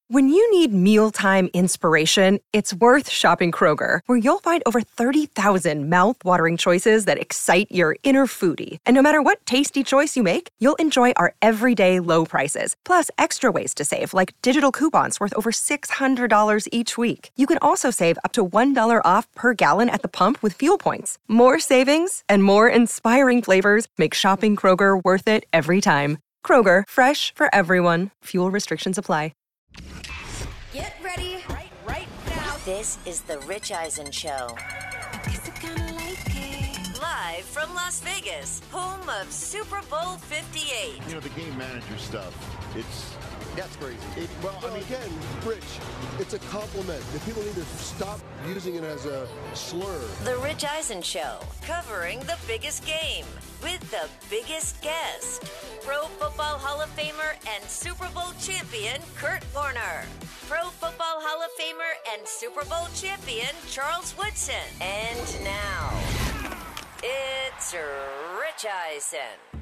When you need mealtime inspiration, it's worth shopping Kroger, where you'll find over 30,000 mouth-watering choices that excite your inner foodie. And no matter what tasty choice you make, you'll enjoy our everyday low prices, plus extra ways to save, like digital coupons worth over $600 each week. You can also save up to $1 off per gallon at the pump with fuel points. More savings and more inspiring flavors make shopping Kroger worth it every time. Kroger, fresh for everyone. Fuel restrictions apply. Get ready right now. This is The Rich Eisen Show. Live from Las Vegas, home of Super Bowl 58. You know, the game manager stuff, that's crazy. Again, Rich, it's a compliment. The people need to stop using it as a slur. The Rich Eisen Show, covering the biggest game with the biggest guest. Pro Football Hall of Famer and Super Bowl champion Kurt Warner. Pro Football Hall of Famer and Super Bowl champion Charles Woodson. And now, it's Rich Eisen.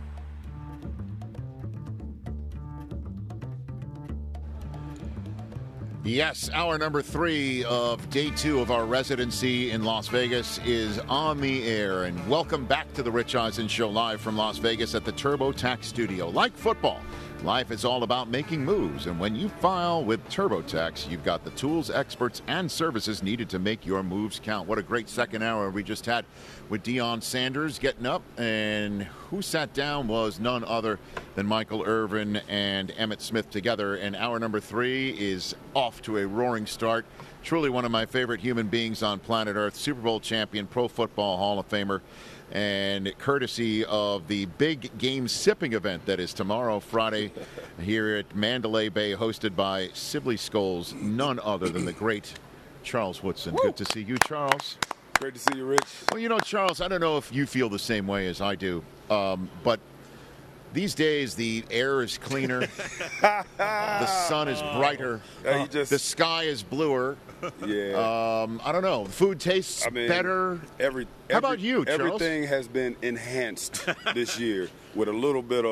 Yes, hour number 3 of day 2 of our residency in Las Vegas is on the air. And welcome back to the Rich Eisen Show, live from Las Vegas at the TurboTax Studio. Like football, life is all about making moves. And when you file with TurboTax, you've got the tools, experts, and services needed to make your moves count. What a great second hour we just had with Deion Sanders getting up. And who sat down was none other than Michael Irvin and Emmitt Smith together. And hour number 3 is off to a roaring start. Truly one of my favorite human beings on planet Earth, Super Bowl champion, Pro Football Hall of Famer, and courtesy of the big game sipping event that is tomorrow, Friday, here at Mandalay Bay, hosted by Sibley Scholes, none other than the great Charles Woodson. Good to see you, Charles. Great to see you, Rich. Well, you know, Charles, I don't know if you feel the same way as I do, but these days the air is cleaner, the sun is brighter, the sky is bluer. Yeah. I don't know. Food tastes better. How about you, Charles? Everything has been enhanced this year with a little bit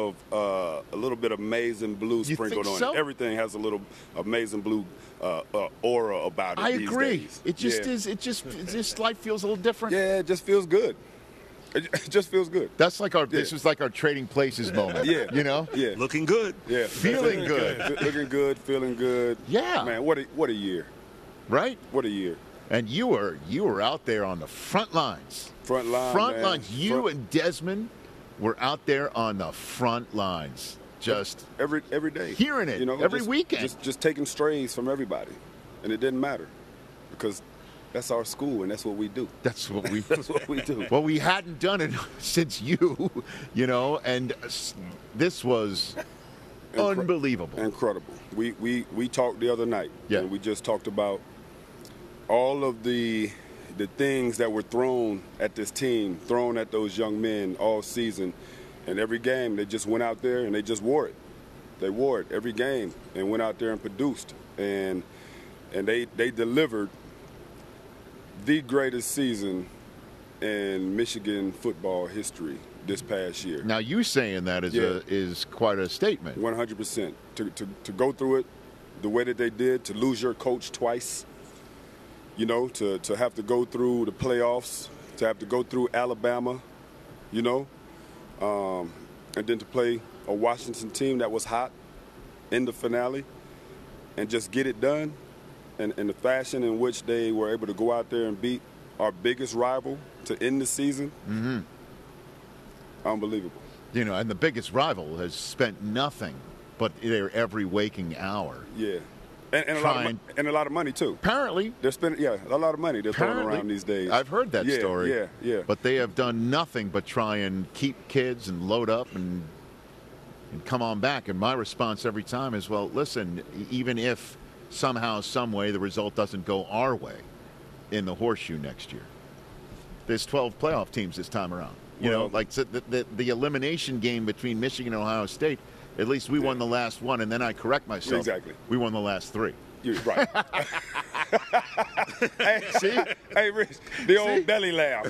of maize and blue sprinkled on it. Everything has a little amazing blue aura about it. I these agree. Days. It just is. It just life feels a little different. Yeah, it just feels good. It just feels good. That's like this is like our trading places moment. Yeah. You know? Yeah. Looking good. Yeah. Feeling good. Looking good, feeling good. Yeah. Man, what a year. Right? What a year. And you were out there on the front lines. Front lines. You and Desmond were out there on the front lines. Just every day. Hearing it, every weekend. Just taking strays from everybody. And it didn't matter. Because that's our school, and that's what we do. That's what we do. Well, we hadn't done it since you and this was unbelievable. Incredible. We talked the other night, and we just talked about all of the things that were thrown at this team, thrown at those young men all season. And every game, they just went out there and they just wore it. They wore it every game and went out there and produced. And they delivered the greatest season in Michigan football history this past year. Now, you saying that is quite a statement. 100%. To go through it the way that they did, to lose your coach twice, to have to go through the playoffs, to have to go through Alabama, and then to play a Washington team that was hot in the finale and just get it done. And the fashion in which they were able to go out there and beat our biggest rival to end the season, unbelievable. And the biggest rival has spent nothing but their every waking hour. Yeah, and a lot of money too. Apparently, they're spending a lot of money they're throwing around these days. I've heard that story. Yeah. But they have done nothing but try and keep kids and load up and come on back. And my response every time is, well, listen, even if somehow, some way, the result doesn't go our way in the horseshoe next year, there's 12 playoff teams this time around. So the elimination game between Michigan and Ohio State, at least we won the last one, and then I correct myself. Exactly. We won the last 3. You're right. See? Hey, Rich, the old belly laugh.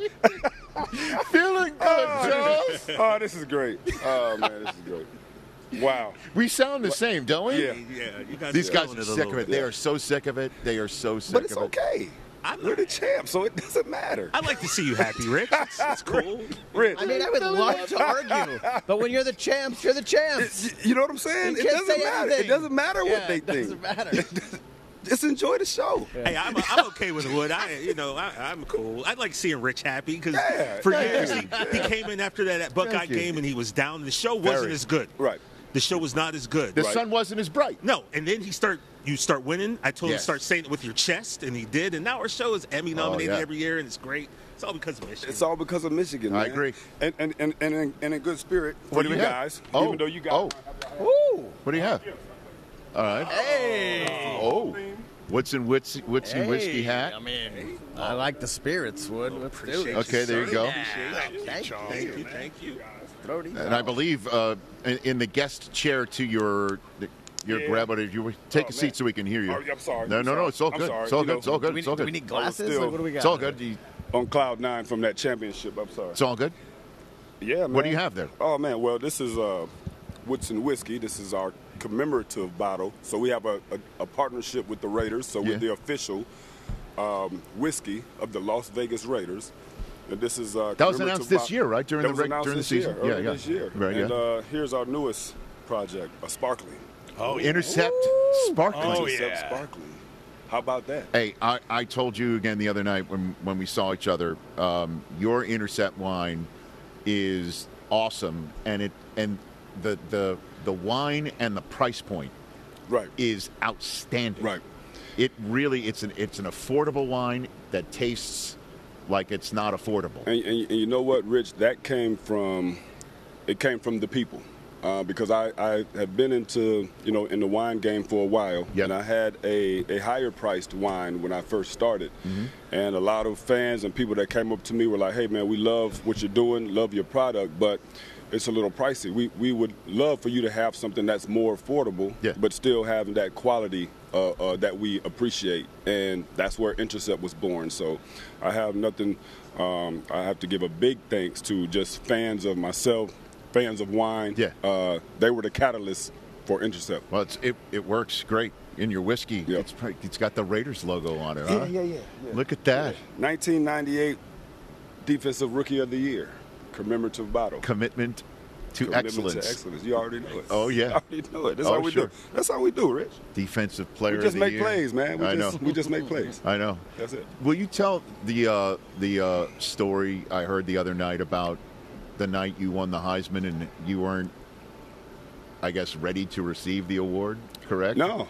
Feeling good, Charles. Oh, this is great. Oh, man, this is great. Wow. We sound the same, don't we? Yeah. You guys These guys feeling are it a sick little of it. bit. They are so sick of it. They are so sick But it's of it. okay. We're the champs, so it doesn't matter. I like to see you happy, Rich. It's cool. Rich. I mean, I would love to argue, but when you're the champs, you're the champs. You know what I'm saying? You It can't doesn't say matter. anything. It doesn't matter what they It think. doesn't matter. Just enjoy the show. Hey, I'm okay with Wood. I'm cool. I like seeing Rich happy because Yeah, for yeah, years yeah. he came in after that Buckeye Thank you. game and he was down. The show wasn't Very. as good. Right. The show was not as good. The sun wasn't as bright. No, and then you start winning. I told him Yes. to start saying it with your chest, and he did. And now our show is Emmy nominated yeah. every year, and it's great. It's all because of Michigan. It's all because of Michigan, man. I agree. And in good spirit for What do you we have? guys, Oh. even though you guys Oh. don't have that. Woo! What do you have? All right. Hey. Oh. What's in Witsy whiskey hat? I mean, I like the spirits, Wood. Let's do it. Okay, there you go. Thank you. And I believe in the guest chair to your grab it. If you take a seat so we can hear you. Oh, I'm sorry. No, it's all I'm good. sorry. It's all You good. know, It's all good. Do It's all we good. need glasses? still- Like, what do we got? It's all good. On cloud 9 from that championship. I'm sorry. It's all good. Yeah, man. What do you have there? Oh, man. Well, this is Woodson Whiskey. This is our commemorative bottle. So we have a partnership with the Raiders. So Yeah. we're the official whiskey of the Las Vegas Raiders. And this is That was announced this year, right? During that the was announced during the this season. year, early this year. Right. And here's our newest project, a sparkling. Intercept sparkling. Intercept sparkling. How about that? Hey, I told you again the other night when we saw each other, your Intercept wine is awesome, and the wine and the price point Right. is outstanding. Right. It really it's an affordable wine that tastes like it's not affordable. And you know what, Rich? That came from the people. Because I have been into, in the wine game for a while. Yep. And I had a higher priced wine when I first started. Mm-hmm. And a lot of fans and people that came up to me were like, hey, man, we love what you're doing, love your product, but it's a little pricey. We would love for you to have something that's more affordable, but still having that quality that we appreciate. And that's where Intercept was born. So I have nothing, I have to give a big thanks to just fans of myself, fans of wine. Yeah. They were the catalyst for Intercept. Well, it works great in your whiskey. Yep. It's got the Raiders logo on it. Huh? Yeah. Look at that 1998 Defensive Rookie of the Year, commemorative bottle. commitment to Commitment excellence. to excellence. You already know it. Oh, yeah. You already know it. That's Oh, how we sure. do. That's how we do, Rich. Defensive player We just of the make year. plays, man. I know. We just make plays. I know. That's it. Will you tell the story I heard the other night about the night you won the Heisman and you weren't, I guess, ready to receive the award? Correct? No.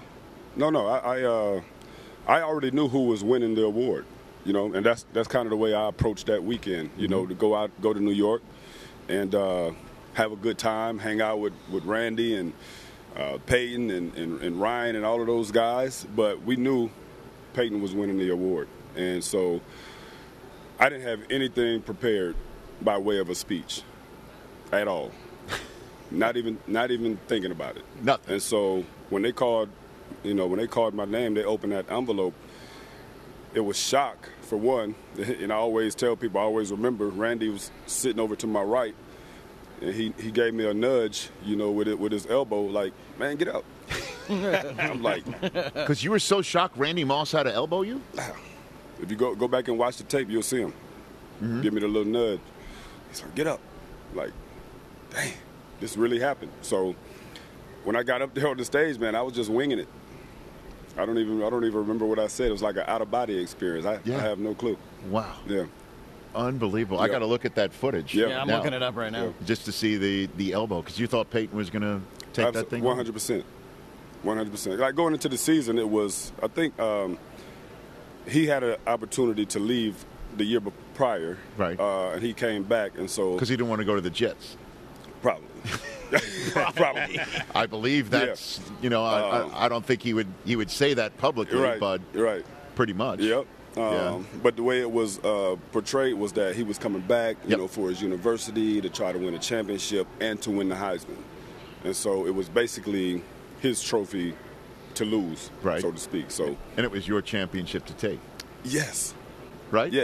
I already knew who was winning the award, and that's kind of the way I approached that weekend. To go to New York, and have a good time, hang out with Randy and Peyton and Ryan and all of those guys. But we knew Peyton was winning the award, and so I didn't have anything prepared by way of a speech at all. Not even thinking about it. Nothing. And so when they called my name, they opened that envelope. It was shock, for one. And I always tell people, I always remember Randy was sitting over to my right, and he gave me a nudge, with his elbow, like, man, get up. I'm like, Because you were so shocked Randy Moss had to elbow you? if you go back and watch the tape, you'll see him. Give me the little nudge. He's like, get up. Like, dang, this really happened. So when I got up there on the stage, man, I was just winging it. I don't even remember what I said. It was like an out-of-body experience. I have no clue. Wow. Yeah. Unbelievable. I got to look at that footage. Yeah, I'm now, looking it up right now. just to see the elbow, because you thought Peyton was going to take that thing 100%. 100%. Like going into the season, it was, I think he had an opportunity to leave the year prior. Right. And he came back, and so. Because he didn't want to go to the Jets. Probably. Probably. I believe that's, I don't think he would say that publicly, Right. but Right. pretty much. Yep. Yeah. But the way it was portrayed was that he was coming back, Yep. for his university to try to win a championship and to win the Heisman. And so it was basically his trophy to lose, Right. so to speak. So And it was your championship to take, yes, right? yes.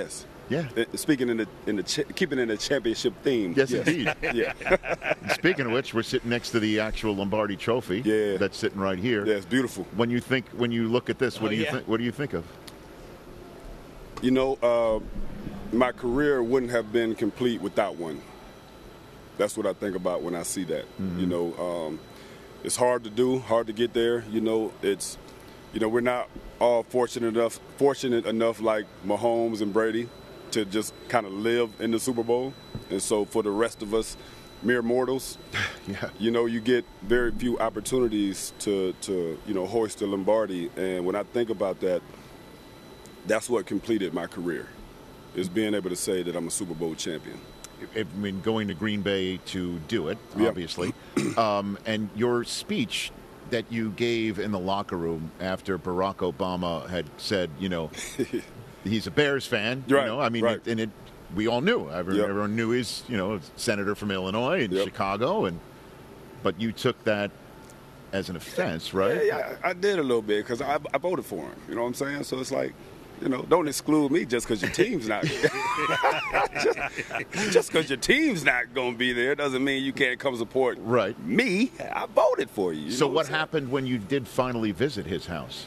Yeah. Speaking keeping in the championship theme. Yes. Indeed. Yeah. And speaking of which, we're sitting next to the actual Lombardi Trophy. Yeah. That's sitting right here. Yeah, it's beautiful. When you look at this, what do you think? What do you think of? You know, my career wouldn't have been complete without one. That's what I think about when I see that. Mm-hmm. You know, it's hard to do, hard to get there. You know, we're not all fortunate enough like Mahomes and Brady to just kind of live in the Super Bowl. And so for the rest of us mere mortals, you know, you get very few opportunities to hoist the Lombardi. And when I think about that, that's what completed my career, is being able to say that I'm a Super Bowl champion. I mean, going to Green Bay to do it, obviously. And your speech that you gave in the locker room after Barack Obama had said, you know, he's a Bears fan. Right, you know, I mean, right. We all knew. Everyone knew he's, you know, a senator from Illinois and Chicago. But you took that as an offense, right? Yeah, I did a little bit because I voted for him. You know what I'm saying? So it's like, you know, don't exclude me just because your team's not. just because your team's not going to be there doesn't mean you can't come support me. I voted for you. So what happened when you did finally visit his house?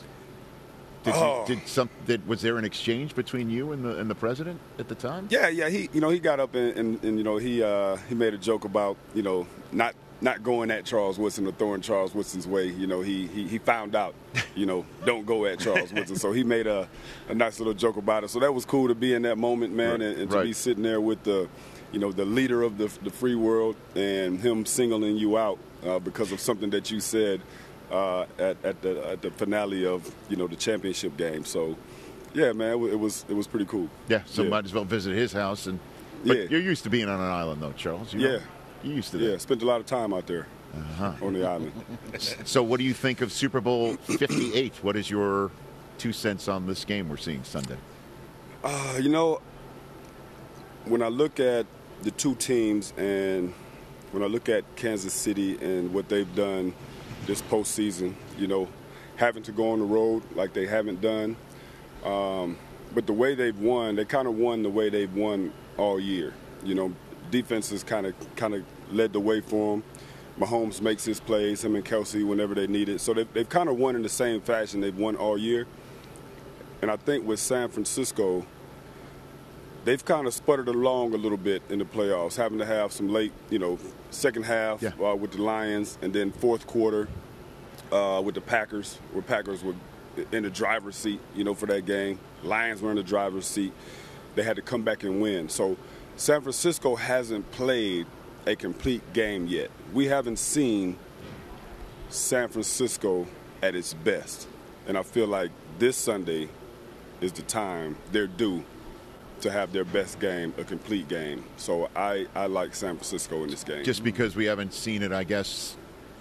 Was there an exchange between you and the president at the time? Yeah. He got up and he made a joke about, you know, not going at Charles Woodson or throwing Charles Woodson's way. You know, he found out, you know, don't go at Charles Woodson. So he made a nice little joke about it. So that was cool to be in that moment, man, and to be sitting there with the leader of the free world and him singling you out because of something that you said at the finale of, you know, the championship game. So, yeah, man, it was pretty cool. Yeah, so might as well visit his house. But you're used to being on an island, though, Charles. You used to that. Yeah, spent a lot of time out there on the island. So what do you think of Super Bowl 58? What is your 2 cents on this game we're seeing Sunday? You know, when I look at the two teams and when I look at Kansas City and what they've done this postseason, you know, having to go on the road like they haven't done, but the way they've won, they kind of won the way they've won all year. You know, defenses kind of led the way for them. Mahomes makes his plays, him and Kelsey, whenever they need it. So they've kind of won in the same fashion they've won all year. And I think with San Francisco, they've kind of sputtered along a little bit in the playoffs, having to have some late, you know, second half with the Lions, and then fourth quarter with the Packers, where Packers were in the driver's seat, you know, for that game. Lions were in the driver's seat. They had to come back and win. So San Francisco hasn't played a complete game yet. We haven't seen San Francisco at its best. And I feel like this Sunday is the time they're due to have their best game, a complete game. So I like San Francisco in this game. Just because we haven't seen it, I guess,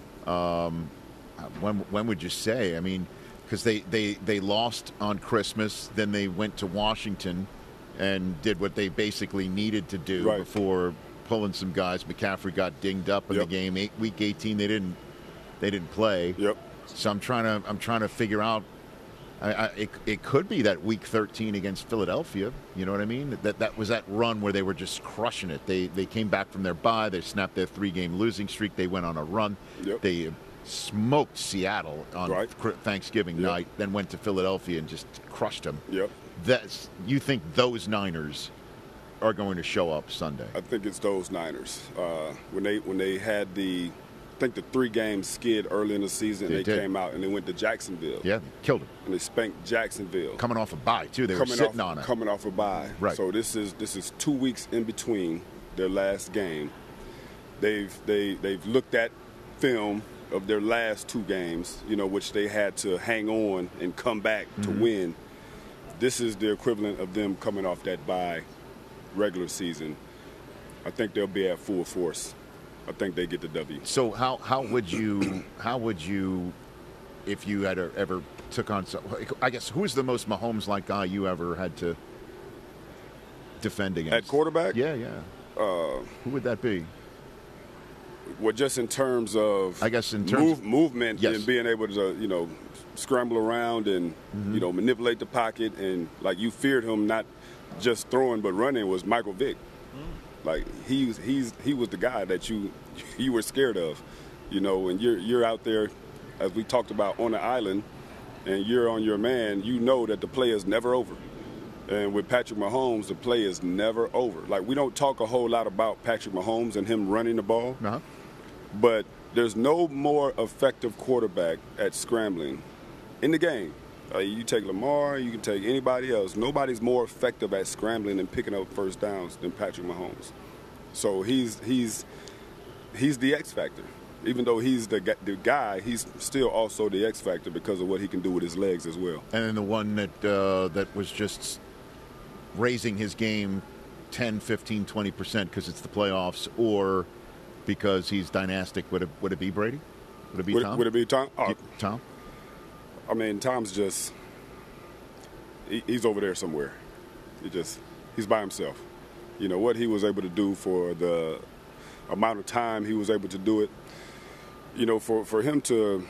when would you say? I mean, because they lost on Christmas, then they went to Washington and did what they basically needed to do before pulling some guys. McCaffrey got dinged up in the game. Week 18, they didn't play. So I'm trying to figure out. It could be that Week 13 against Philadelphia. You know what I mean? That was that run where they were just crushing it. They came back from their bye. They snapped their 3-game losing streak. They went on a run. They smoked Seattle on Thanksgiving night. Then went to Philadelphia and just crushed them. You think those Niners are going to show up Sunday? I think it's those Niners. When they had I think the 3-game skid early in the season, they came out and they went to Jacksonville. Yeah, killed them. And they spanked Jacksonville. Coming off a bye too. They were sitting on it. Coming off a bye. Right. So this is 2 weeks in between their last game. They've looked at film of their last 2 games, you know, which they had to hang on and come back to win. This is the equivalent of them coming off that bye regular season. I think they'll be at full force. I think they get the W. So how would you if you had ever took on I guess who's the most Mahomes-like guy you ever had to defend against? At quarterback? Yeah. Who would that be? Well, just in terms of, I guess, in terms movement yes. and being able to, scramble around and, manipulate the pocket. And, like, you feared him not just throwing but running was Michael Vick. Like, he was the guy that you were scared of, and you're out there, as we talked about, on the island, and you're on your man, you know that the play is never over. And with Patrick Mahomes, the play is never over. Like, we don't talk a whole lot about Patrick Mahomes and him running the ball, but there's no more effective quarterback at scrambling in the game. You take Lamar, you can take anybody else. Nobody's more effective at scrambling and picking up first downs than Patrick Mahomes. So he's the X factor. Even though he's the guy, he's still also the X factor because of what he can do with his legs as well. And then the one that was just raising his game 10, 15, 20% because it's the playoffs, or because he's dynastic, would it be Brady? Would it be Tom? Would it be Tom? Tom? I mean, Tom's just he's over there somewhere. He's by himself. What he was able to do for the amount of time he was able to do it. For him to,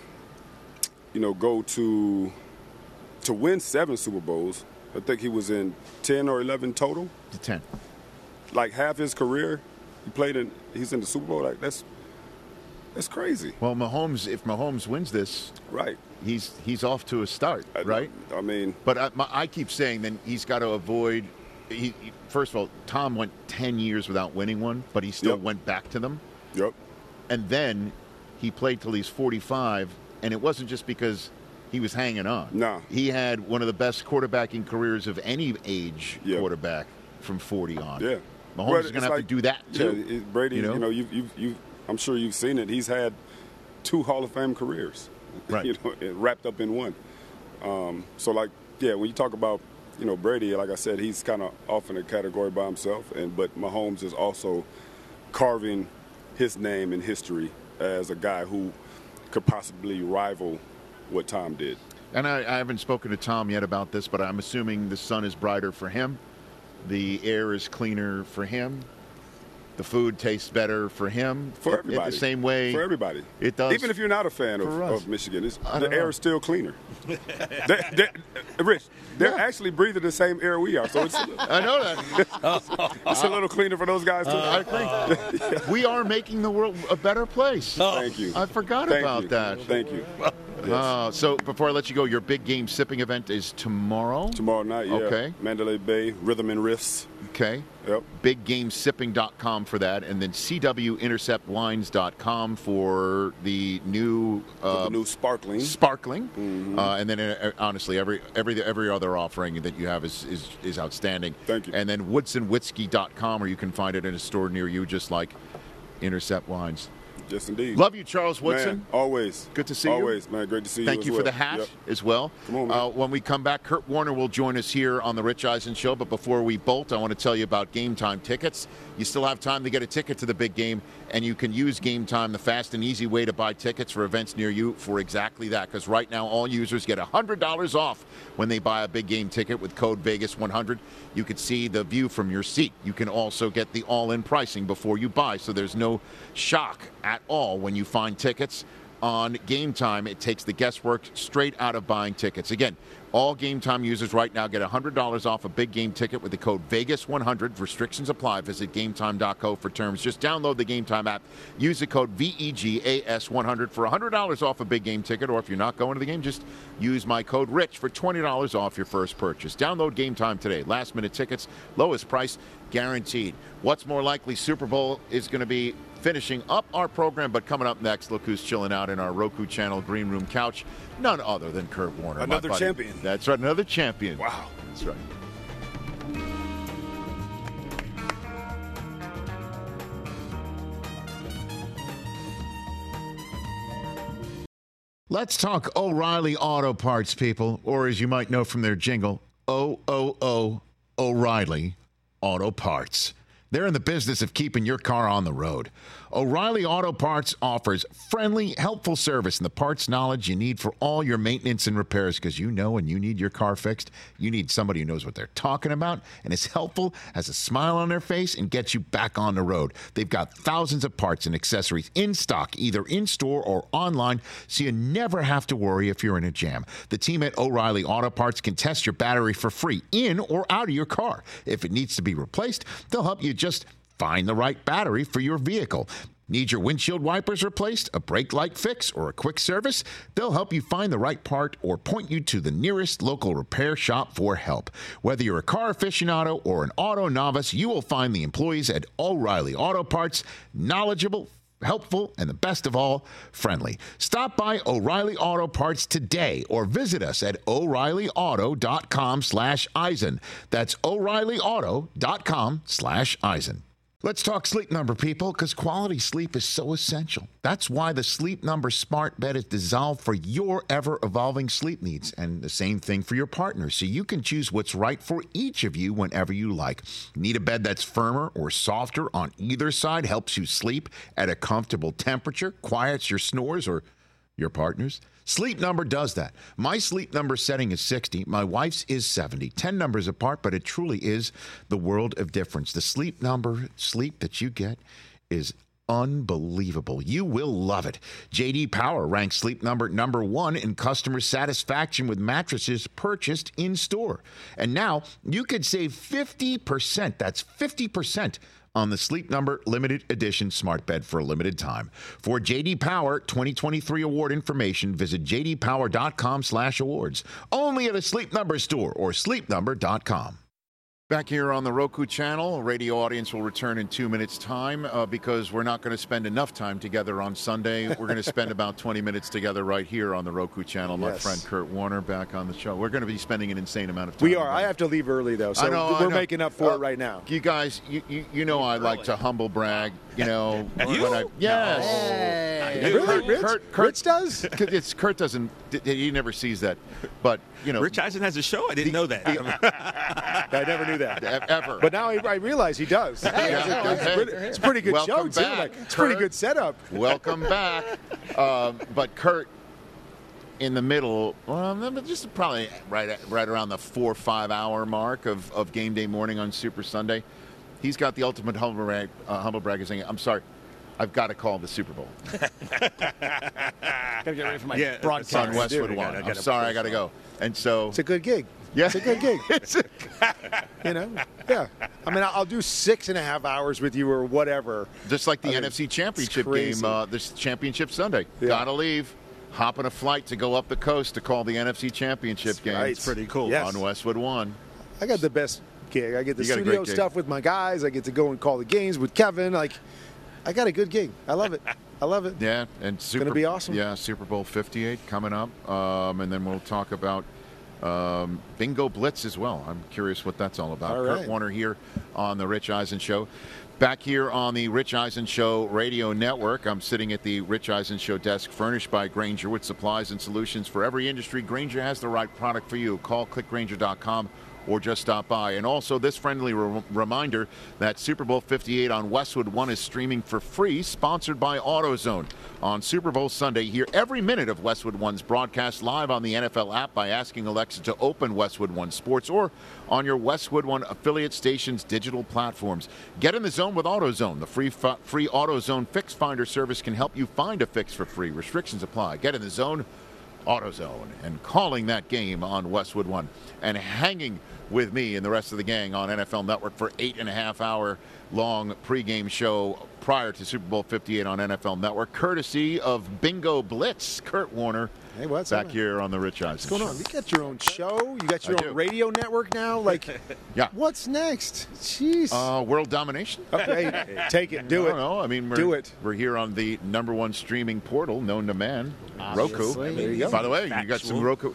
go to win 7 Super Bowls, I think he was in 10 or 11 total. 10. Like half his career, he's in the Super Bowl. Like that's crazy. Well, if Mahomes wins this, right, he's off to a start, right? I mean, but I keep saying then he's got to avoid. First of all, Tom went 10 years without winning one, but he still went back to them. Yep. And then he played till he's 45, and it wasn't just because he was hanging on. No. He had one of the best quarterbacking careers of any age quarterback from 40 on. Yeah. Mahomes is going to have to do that, too. Yeah, Brady, I'm sure you've seen it. He's had 2 Hall of Fame careers, right? Wrapped up in one. When you talk about, Brady, like I said, he's kind of off in a category by himself, but Mahomes is also carving his name in history as a guy who could possibly rival what Tom did. And I haven't spoken to Tom yet about this, but I'm assuming the sun is brighter for him, the air is cleaner for him, the food tastes better for him. For everybody. The same way. For everybody. It does. Even if you're not a fan of Michigan, the air is still cleaner. Rich, they're actually breathing the same air we are. So it's I know that. It's a little cleaner for those guys, too. I agree. We are making the world a better place. Thank you. I forgot about that. Thank you. Yes. So before I let you go, your big game sipping event is tomorrow? Tomorrow night, yeah. Okay. Mandalay Bay, Rhythm and Riffs. Okay. Yep. BigGameSipping.com for that, and then CWInterceptWines.com for the new sparkling. Mm-hmm. And then honestly, every other offering that you have is outstanding. Thank you. And then WoodsonWhiskey.com, or you can find it in a store near you, just like Intercept Wines. Yes, indeed. Love you, Charles Woodson. Man, always. Good to see you. Always, man. Great to see you. Thank you for the hat as well. Come on, man. When we come back, Kurt Warner will join us here on the Rich Eisen Show. But before we bolt, I want to tell you about Game Time tickets. You still have time to get a ticket to the big game, and you can use Game Time, the fast and easy way to buy tickets for events near you, for exactly that. Because right now, all users get $100 off when they buy a big game ticket with code Vegas100. You can see the view from your seat. You can also get the all-in pricing before you buy, so there's no shock at all when you find tickets on Game Time. It takes the guesswork straight out of buying tickets. Again, all Game Time users right now get $100 off a big game ticket with the code Vegas100. Restrictions apply. Visit GameTime.co for terms. Just download the Game Time app. Use the code VEGAS100 for $100 off a big game ticket. Or if you're not going to the game, just use my code RICH for $20 off your first purchase. Download Game Time today. Last minute tickets, lowest price guaranteed. What's more likely? Super Bowl is going to be finishing up our program, but coming up next, look who's chilling out in our Roku channel green room couch. None other than Kurt Warner. Another champion. That's right, another champion. Wow. That's right. Let's talk O'Reilly Auto Parts, people, or as you might know from their jingle, O'Reilly Auto Parts. They're in the business of keeping your car on the road. O'Reilly Auto Parts offers friendly, helpful service and the parts knowledge you need for all your maintenance and repairs, because you know when you need your car fixed, you need somebody who knows what they're talking about and is helpful, has a smile on their face, and gets you back on the road. They've got thousands of parts and accessories in stock, either in-store or online, so you never have to worry if you're in a jam. The team at O'Reilly Auto Parts can test your battery for free in or out of your car. If it needs to be replaced, they'll help you just find the right battery for your vehicle. Need your windshield wipers replaced, a brake light fix, or a quick service? They'll help you find the right part or point you to the nearest local repair shop for help. Whether you're a car aficionado or an auto novice, you will find the employees at O'Reilly Auto Parts knowledgeable, helpful, and the best of all, friendly. Stop by O'Reilly Auto Parts today or visit us at O'ReillyAuto.com/Eisen. That's O'ReillyAuto.com/Eisen. Let's talk Sleep Number, people, because quality sleep is so essential. That's why the Sleep Number smart bed is designed for your ever-evolving sleep needs, and the same thing for your partner, so you can choose what's right for each of you whenever you like. Need a bed that's firmer or softer on either side, helps you sleep at a comfortable temperature, quiets your snores or your partner's? Sleep Number does that. My Sleep Number setting is 60. My wife's is 70. 10 numbers apart, but it truly is the world of difference. The Sleep Number sleep that you get is unbelievable. You will love it. J.D. Power ranks Sleep Number #1 in customer satisfaction with mattresses purchased in store. And now you could save 50%. That's 50% on the Sleep Number limited edition smart bed for a limited time. For J.D. Power 2023 award information, visit jdpower.com/awards. Only at a Sleep Number store or sleepnumber.com. Back here on the Roku channel, radio audience will return in 2 minutes' time because we're not going to spend enough time together on Sunday. We're going to spend about 20 minutes together right here on the Roku channel. My friend Kurt Warner back on the show. We're going to be spending an insane amount of time. We are. I have to leave early, though, so we're making up for it right now. You guys, you know I like to humble brag. You know, yes. Hey. Really? Kurt does? Kurt doesn't. He never sees that. But you know, Rich Eisen has a show. I didn't know that. I never knew that ever. But now I realize he does. It's a pretty good show too. It's a pretty good setup. Welcome back. But Kurt, in the middle, just probably right around the 4 or 5 hour mark of game day morning on Super Sunday, he's got the ultimate humble brag saying, "I'm sorry, I've got to call the Super Bowl. Gotta get ready for my broadcast on Westwood One. I'm sorry, I got to go." And so it's a good gig. Yeah, it's a good gig. You know, yeah. I mean, I'll do 6.5 hours with you or whatever. Just like the NFC Championship game, this Championship Sunday. Yeah. Gotta leave. Hop on a flight to go up the coast to call the NFC Championship game. Right. It's pretty cool. Yes. On Westwood One. I got the best gig. I get the studio stuff with my guys. I get to go and call the games with Kevin. Like, I got a good gig. I love it. I love it. Yeah, and it's going to be awesome. Yeah, Super Bowl 58 coming up, and then we'll talk about Bingo Blitz as well. I'm curious what that's all about. Kurt Warner here on the Rich Eisen Show. Back here on the Rich Eisen Show radio network, I'm sitting at the Rich Eisen Show desk furnished by Grainger with supplies and solutions for every industry. Grainger has the right product for you. Call clickgrainger.com or just stop by. And also this friendly reminder that Super Bowl 58 on Westwood One is streaming for free, sponsored by AutoZone. On Super Bowl Sunday, hear every minute of Westwood One's broadcast live on the NFL app by asking Alexa to open Westwood One Sports or on your Westwood One affiliate station's digital platforms. Get in the zone with AutoZone. The free AutoZone Fix Finder service can help you find a fix for free. Restrictions apply. Get in the zone, AutoZone, and calling that game on Westwood One. And hanging with me and the rest of the gang on NFL Network for 8.5 hour long pregame show prior to Super Bowl 58 on NFL Network, courtesy of Bingo Blitz. Kurt Warner, hey, what's back here on the Rich Eisen Show. What's going on? You got your own show. You got your own radio network now. Like, yeah. What's next? Jeez. World domination. Okay, take it. Do it. No, I mean, we're here on the #1 streaming portal known to man, Roku. There you go. By the way, you got some Roku.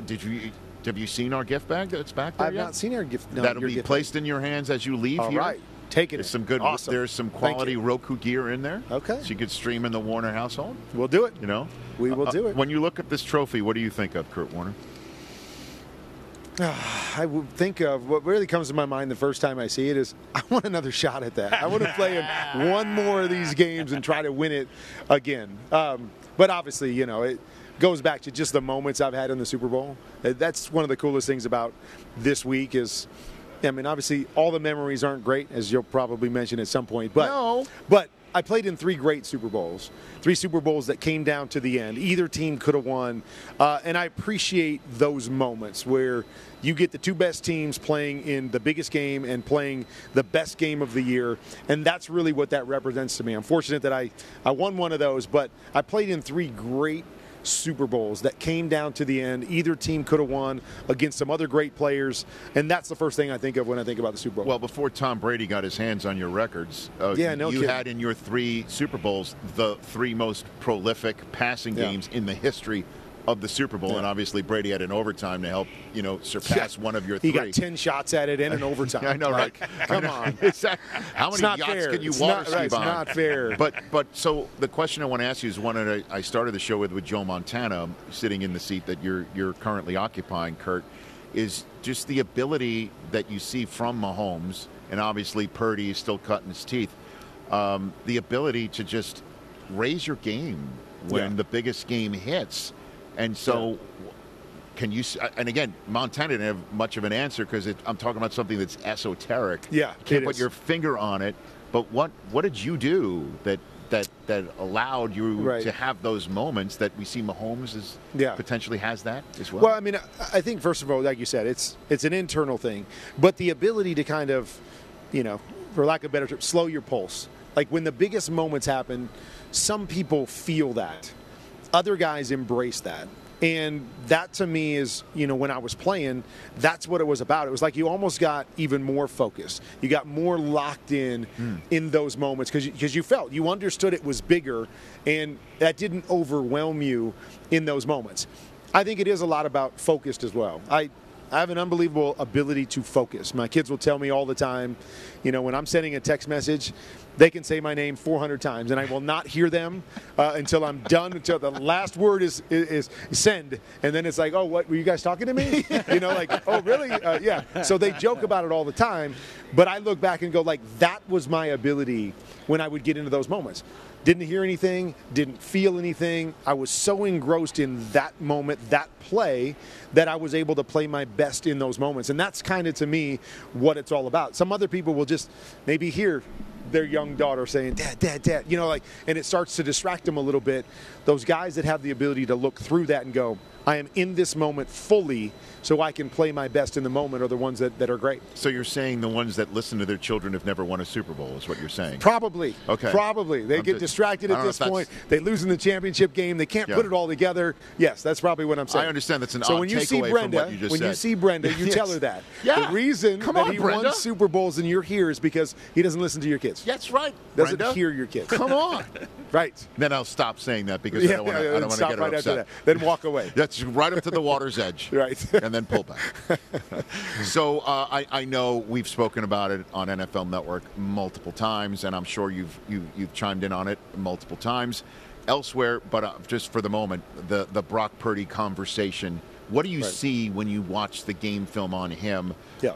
Have you seen our gift bag that's back there? I've not seen our gift. No, that'll be placed in your hands as you leave here. All right. Take it. There's some good. Awesome. There's some quality Roku gear in there. Okay. So you could stream in the Warner household. We'll do it. You know, we will do it. When you look at this trophy, what do you think of, Kurt Warner? I would think of what really comes to my mind the first time I see it is I want another shot at that. I want to play in one more of these games and try to win it again. But obviously, it goes back to just the moments I've had in the Super Bowl. That's one of the coolest things about this week obviously all the memories aren't great, as you'll probably mention at some point. But I played in 3 great Super Bowls, 3 Super Bowls that came down to the end. Either team could have won, and I appreciate those moments where you get the 2 best teams playing in the biggest game and playing the best game of the year, and that's really what that represents to me. I'm fortunate that I won one of those, but I played in 3 great Super Bowls that came down to the end. Either team could have won against some other great players, and that's the first thing I think of when I think about the Super Bowl. Well, before Tom Brady got his hands on your records, you had in your 3 Super Bowls the 3 most prolific passing games in the history of the Super Bowl, and obviously Brady had an overtime to help, surpass one of your 3. He got 10 shots at it in an overtime. I know, right? Come on. How many yachts can you water ski behind? It's not fair. But so the question I want to ask you is one that I started the show with Joe Montana, sitting in the seat that you're currently occupying, Kurt, is just the ability that you see from Mahomes, and obviously Purdy is still cutting his teeth, the ability to just raise your game when the biggest game hits. And so can you – and again, Montana didn't have much of an answer because I'm talking about something that's esoteric. Yeah, you can't put your finger on it. But what did you do that allowed you to have those moments that we see Mahomes potentially has that as well? Well, I think, first of all, like you said, it's an internal thing. But the ability to kind of, for lack of a better term, slow your pulse. Like when the biggest moments happen, some people feel that. Other guys embrace that. And that to me is, when I was playing, that's what it was about. It was like you almost got even more focused. You got more locked in those moments because you understood it was bigger, and that didn't overwhelm you in those moments. I think it is a lot about focused as well. I have an unbelievable ability to focus. My kids will tell me all the time, when I'm sending a text message, they can say my name 400 times, and I will not hear them until I'm done, until the last word is send. And then it's like, oh, what, were you guys talking to me? Oh, really? Yeah. So they joke about it all the time, but I look back and go, that was my ability when I would get into those moments. Didn't hear anything, didn't feel anything. I was so engrossed in that moment, that play, that I was able to play my best in those moments. And that's kind of, to me, what it's all about. Some other people will just maybe hear their young daughter saying, Dad, Dad, Dad, and it starts to distract them a little bit. Those guys that have the ability to look through that and go, I am in this moment fully so I can play my best in the moment are the ones that are great. So you're saying the ones that listen to their children have never won a Super Bowl is what you're saying? Probably. Okay. Probably. They get distracted at this point. They lose in the championship game. They can't put it all together. Yes, that's probably what I'm saying. I understand that's an so odd when you see takeaway Brenda, from what you just said. When you see Brenda, you tell her that. Yeah. The reason that he won Super Bowls and you're here is because he doesn't listen to your kids. That's right. Doesn't Brenda. hear your kids. Come on. Right. Then I'll stop saying that because I don't want to get her right upset. After that. Then walk away. That's right up to the water's edge. Right. And then pull back. So I know we've spoken about it on NFL Network multiple times, and I'm sure you've chimed in on it multiple times elsewhere. But just for the moment, the Brock Purdy conversation. What do you see when you watch the game film on him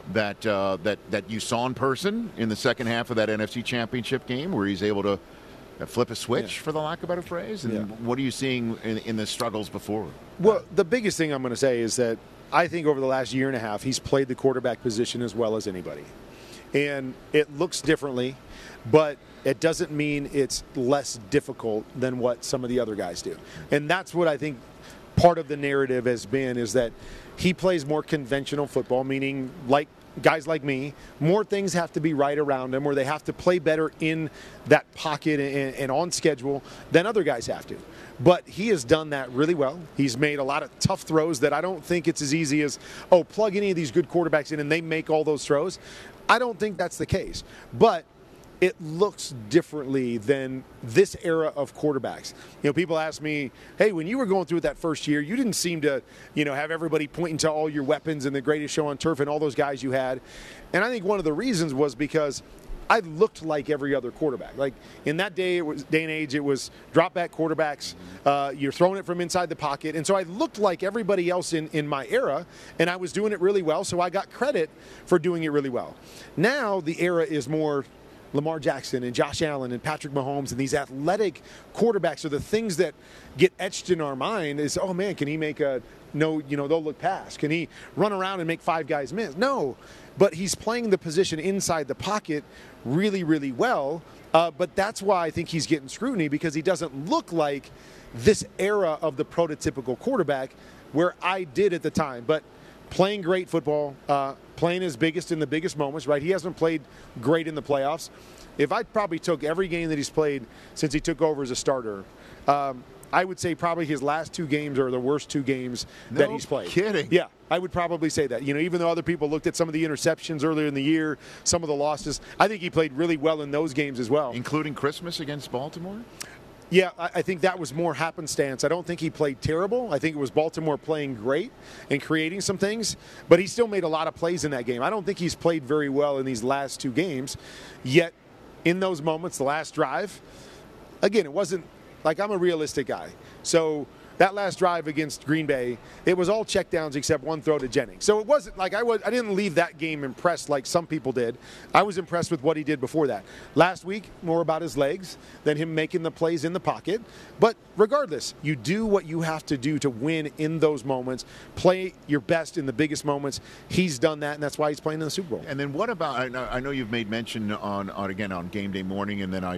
that you saw in person in the second half of that NFC Championship game, where he's able to flip a switch, for the lack of a better phrase? And what are you seeing in the struggles before? Well, the biggest thing I'm going to say is that I think over the last year and a half, he's played the quarterback position as well as anybody. And it looks differently, but it doesn't mean it's less difficult than what some of the other guys do. And that's what I think part of the narrative has been, is that he plays more conventional football, meaning like guys like me, more things have to be right around him, or they have to play better in that pocket and on schedule than other guys have to. But he has done that really well. He's made a lot of tough throws that I don't think it's as easy as, plug any of these good quarterbacks in and they make all those throws. I don't think that's the case. But it looks differently than this era of quarterbacks. People ask me, hey, when you were going through it that first year, you didn't seem to, have everybody pointing to all your weapons and the greatest show on turf and all those guys you had. And I think one of the reasons was because I looked like every other quarterback. Like in that day and age, it was drop back quarterbacks. You're throwing it from inside the pocket. And so I looked like everybody else in my era, and I was doing it really well. So I got credit for doing it really well. Now the era is more Lamar Jackson and Josh Allen and Patrick Mahomes, and these athletic quarterbacks are the things that get etched in our mind is, oh man, can he make a no look pass? Can he run around and make 5 guys miss? No, but he's playing the position inside the pocket really, really well. But that's why I think he's getting scrutiny, because he doesn't look like this era of the prototypical quarterback where I did at the time. But playing great football, playing his biggest in the biggest moments, right? He hasn't played great in the playoffs. If I probably took every game that he's played since he took over as a starter, I would say probably his last 2 games are the worst 2 games that he's played. Kidding. Yeah, I would probably say that. Even though other people looked at some of the interceptions earlier in the year, some of the losses, I think he played really well in those games as well. Including Christmas against Baltimore? Yeah, I think that was more happenstance. I don't think he played terrible. I think it was Baltimore playing great and creating some things, but he still made a lot of plays in that game. I don't think he's played very well in these last 2 games, yet in those moments, the last drive, again, it wasn't like, I'm a realistic guy. So that last drive against Green Bay, it was all checkdowns except one throw to Jennings. So it wasn't like I didn't leave that game impressed like some people did. I was impressed with what he did before that. Last week, more about his legs than him making the plays in the pocket. But regardless, you do what you have to do to win in those moments. Play your best in the biggest moments. He's done that, and that's why he's playing in the Super Bowl. And then what about, I know you've made mention on game day morning, and then I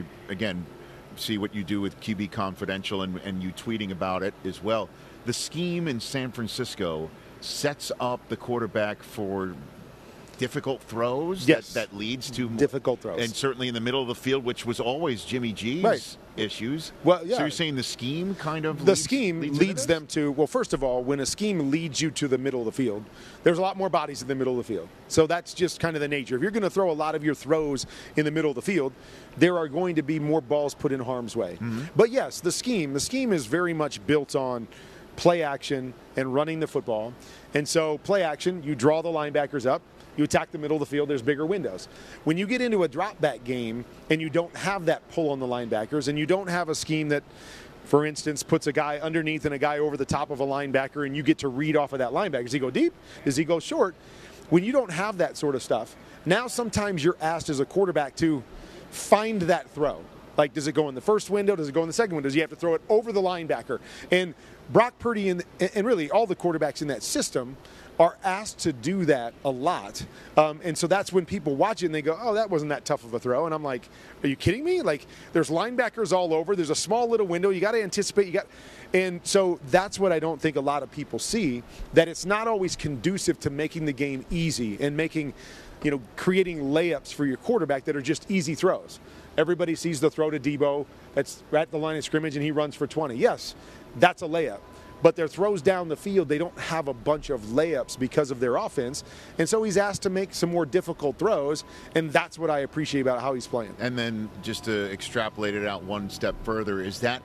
see what you do with QB Confidential and you tweeting about it as well. The scheme in San Francisco sets up the quarterback for difficult throws. Yes. That leads to difficult throws. And certainly in the middle of the field, which was always Jimmy G's issues. Well, yeah. So you're saying the scheme kind of leads them to, well, first of all, when a scheme leads you to the middle of the field, there's a lot more bodies in the middle of the field. So that's just kind of the nature. If you're going to throw a lot of your throws in the middle of the field, there are going to be more balls put in harm's way. Mm-hmm. But yes, the scheme is very much built on play action and running the football. And so play action, you draw the linebackers up, you attack the middle of the field, there's bigger windows. When you get into a drop back game and you don't have that pull on the linebackers, and you don't have a scheme that, for instance, puts a guy underneath and a guy over the top of a linebacker, and you get to read off of that linebacker. Does he go deep? Does he go short? When you don't have that sort of stuff, now sometimes you're asked as a quarterback to find that throw. Like, does it go in the first window? Does it go in the second window? Does you have to throw it over the linebacker? And Brock Purdy and really all the quarterbacks in that system are asked to do that a lot. And so that's when people watch it and they go, oh, that wasn't that tough of a throw. And I'm like, are you kidding me? Like, there's linebackers all over. There's a small little window. You got to anticipate. And so that's what I don't think a lot of people see, that it's not always conducive to making the game easy and creating layups for your quarterback that are just easy throws. Everybody sees the throw to Debo that's at the line of scrimmage and he runs for 20. Yes, that's a layup. But their throws down the field, they don't have a bunch of layups because of their offense. And so he's asked to make some more difficult throws, and that's what I appreciate about how he's playing. And then just to extrapolate it out one step further, is that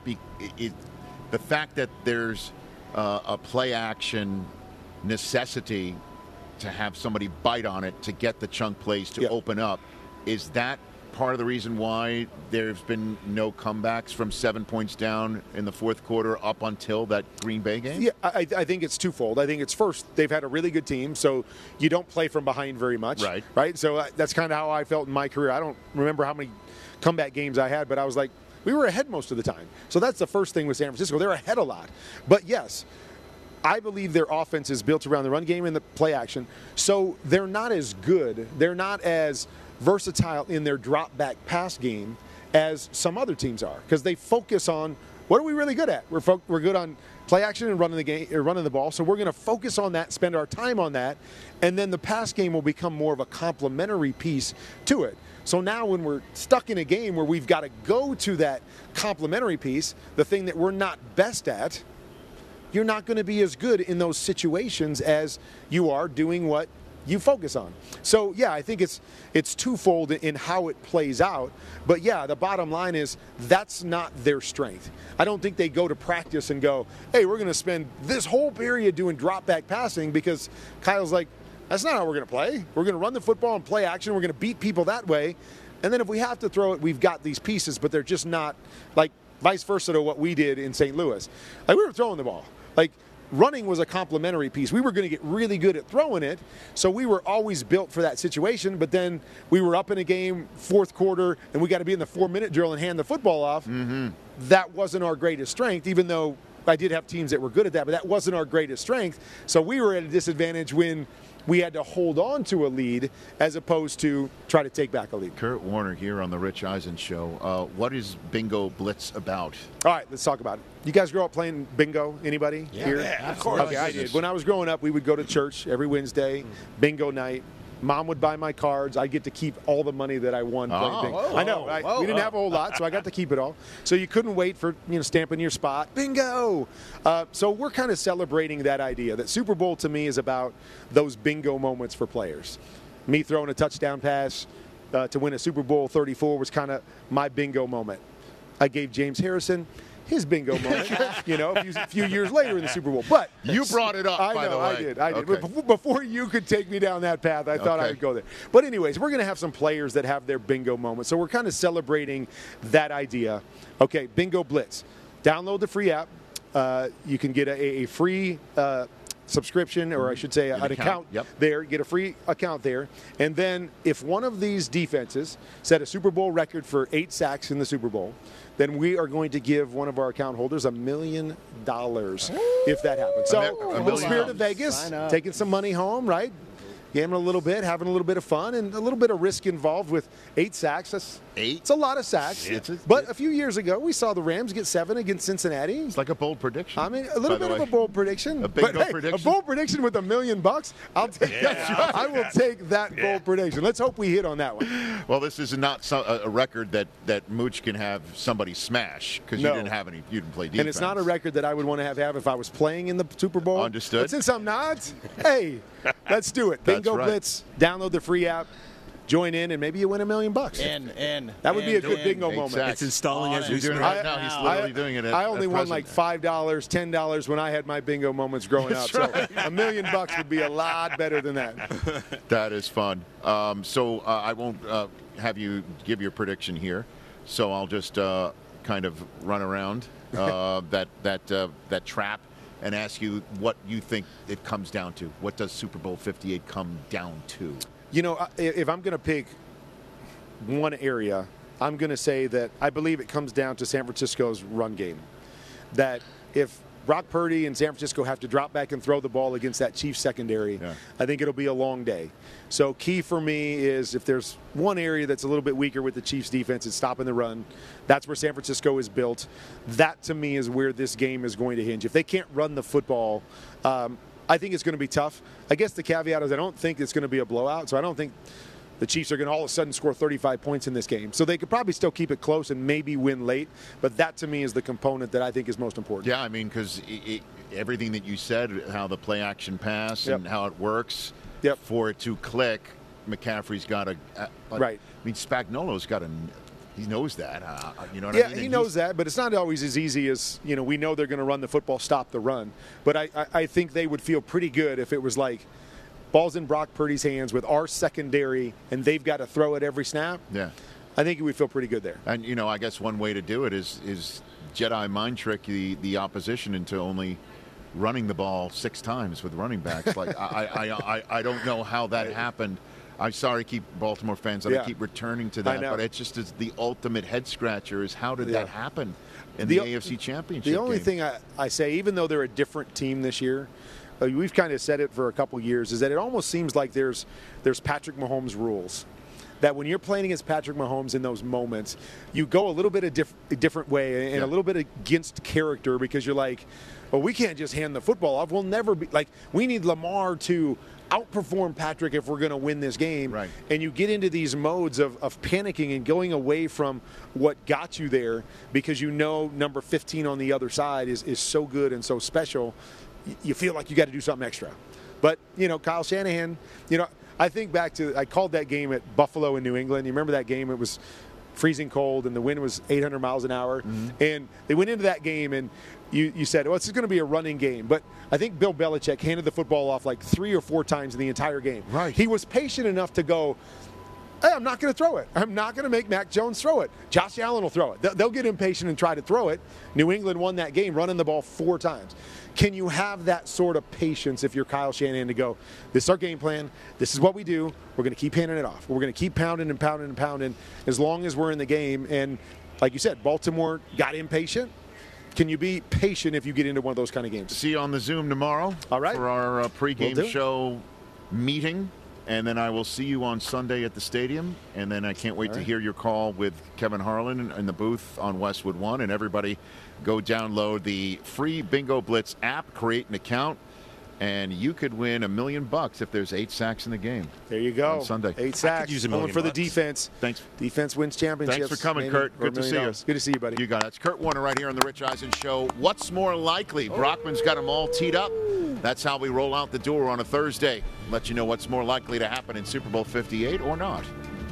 the fact that there's a play action necessity to have somebody bite on it to get the chunk plays to open up, is that part of the reason why there's been no comebacks from 7 points down in the fourth quarter up until that Green Bay game? Yeah, I think it's twofold. I think it's first, they've had a really good team, so you don't play from behind very much. Right? So that's kind of how I felt in my career. I don't remember how many comeback games I had, but I was like, we were ahead most of the time. So that's the first thing with San Francisco. They're ahead a lot. But yes, I believe their offense is built around the run game and the play action, so they're not as good. They're not as versatile in their drop back pass game as some other teams are, because they focus on what are we really good at. We're good on play action and running the game, or running the ball, so we're going to focus on that, spend our time on that, and then the pass game will become more of a complementary piece to it. So now when we're stuck in a game where we've got to go to that complementary piece, the thing that we're not best at, you're not going to be as good in those situations as you are doing what you focus on. So yeah, I think it's twofold in how it plays out. But yeah, the bottom line is that's not their strength. I don't think they go to practice and go, hey, we're going to spend this whole period doing drop back passing, because Kyle's like, that's not how we're going to play. We're going to run the football and play action. We're going to beat people that way. And then if we have to throw it, we've got these pieces, but they're just not like vice versa to what we did in St. Louis. Like, we were throwing the ball. Like, running was a complementary piece. We were going to get really good at throwing it, so we were always built for that situation. But then we were up in a game, fourth quarter, and we got to be in the 4-minute drill and hand the football off. Mm-hmm. That wasn't our greatest strength, even though I did have teams that were good at that, but that wasn't our greatest strength. So we were at a disadvantage when we had to hold on to a lead as opposed to try to take back a lead. Kurt Warner here on the Rich Eisen Show. What is Bingo Blitz about? All right, let's talk about it. You guys grow up playing bingo? Anybody here? Yeah, of course. Okay, I did. When I was growing up, we would go to church every Wednesday, bingo night. Mom would buy my cards. I'd get to keep all the money that I won playing bingo. Whoa, I know. We didn't have a whole lot, so I got to keep it all. So you couldn't wait for stamping your spot. Bingo! So we're kind of celebrating that idea that Super Bowl to me is about those bingo moments for players. Me throwing a touchdown pass to win a Super Bowl 34 was kind of my bingo moment. I gave James Harrison his bingo moment, a few years later in the Super Bowl. But you brought it up, by the way. I did. Okay. But before you could take me down that path, I thought I would go there. But anyways, we're going to have some players that have their bingo moment. So we're kind of celebrating that idea. Okay, Bingo Blitz. Download the free app. You can get a free subscription, or I should say an account there. Get a free account there. And then if one of these defenses set a Super Bowl record for 8 sacks in the Super Bowl, then we are going to give one of our account holders $1 million if that happens. So, in the spirit of Vegas, taking some money home, right? Gambling a little bit, having a little bit of fun, and a little bit of risk involved with 8 sacks. It's a lot of sacks. But a few years ago, we saw the Rams get 7 against Cincinnati. It's like a bold prediction. I mean, a little bit of a bold prediction. A bingo prediction. A bold prediction with $1 million. I'll take that. I will take that bold prediction. Let's hope we hit on that one. Well, this is not a record that Mooch can have somebody smash because you didn't have any. You didn't play defense. And it's not a record that I would want to have if I was playing in the Super Bowl. Understood. But since I'm not, hey, let's do it. Bingo Blitz. Download the free app. Join in, and maybe you win $1 million. That would be a good bingo moment. It's installing as we speak. Right now, he's literally doing it. I only won like $5, $10 when I had my bingo moments growing up. So $1 million would be a lot better than that. That is fun. So I won't have you give your prediction here. So I'll just kind of run around that trap and ask you what you think it comes down to. What does Super Bowl 58 come down to? If I'm going to pick one area, I'm going to say that I believe it comes down to San Francisco's run game. That if Brock Purdy and San Francisco have to drop back and throw the ball against that Chiefs secondary, I think it'll be a long day. So key for me is if there's one area that's a little bit weaker with the Chiefs defense, it's stopping the run. That's where San Francisco is built. That, to me, is where this game is going to hinge. If they can't run the football, I think it's going to be tough. I guess the caveat is I don't think it's going to be a blowout, so I don't think the Chiefs are going to all of a sudden score 35 points in this game. So they could probably still keep it close and maybe win late, but that to me is the component that I think is most important. Yeah, I mean, because everything that you said, how the play action pass and how it works, for it to click, McCaffrey's got to right. I mean, Spagnuolo's got to. He knows that. You know what I mean? He knows that, but it's not always as easy as, we know they're going to run the football, stop the run. But I think they would feel pretty good if it was like ball's in Brock Purdy's hands with our secondary and they've got to throw it every snap. Yeah. I think we feel pretty good there. And, I guess one way to do it is Jedi mind trick the opposition into only running the ball 6 times with running backs. Like, I don't know how that happened. I'm sorry, keep Baltimore fans. I keep returning to that, but it just is the ultimate head scratcher. Is how did that happen in the AFC Championship? The only thing I say, even though they're a different team this year, we've kind of said it for a couple years, is that it almost seems like there's Patrick Mahomes rules. That when you're playing against Patrick Mahomes in those moments, you go a little bit a different way and a little bit against character because you're like, well, we can't just hand the football off. We'll never be like, we need Lamar to outperform Patrick if we're going to win this game. Right. And you get into these modes of panicking and going away from what got you there because number 15 on the other side is so good and so special. You feel like you got to do something extra. But, Kyle Shanahan, I think back to, I called that game at Buffalo in New England. You remember that game? It was freezing cold and the wind was 800 miles an hour. Mm-hmm. And they went into that game and you said, well, it's going to be a running game. But I think Bill Belichick handed the football off like 3 or 4 times in the entire game. Right. He was patient enough to go, Hey, I'm not going to throw it. I'm not going to make Mac Jones throw it. Josh Allen will throw it. They'll get impatient and try to throw it. New England won that game running the ball 4 times. Can you have that sort of patience if you're Kyle Shanahan to go, this is our game plan, this is what we do, we're going to keep handing it off. We're going to keep pounding and pounding and pounding as long as we're in the game. And like you said, Baltimore got impatient. Can you be patient if you get into one of those kind of games? See you on the Zoom tomorrow. All right. For our pregame show meeting. And then I will see you on Sunday at the stadium. And then I can't wait to hear your call with Kevin Harlan in the booth on Westwood One. And everybody go download the free Bingo Blitz app, create an account, and you could win $1 million if there's 8 sacks in the game. There you go. On Sunday. 8 sacks. Going for the defense. Thanks. Defense wins championships. Thanks for coming, Kurt. Good to see you. Good to see you, buddy. You got it. It's Kurt Warner right here on the Rich Eisen Show. What's more likely? Brockman's got them all teed up. That's how we roll out the door on a Thursday. Let you know what's more likely to happen in Super Bowl 58 or not.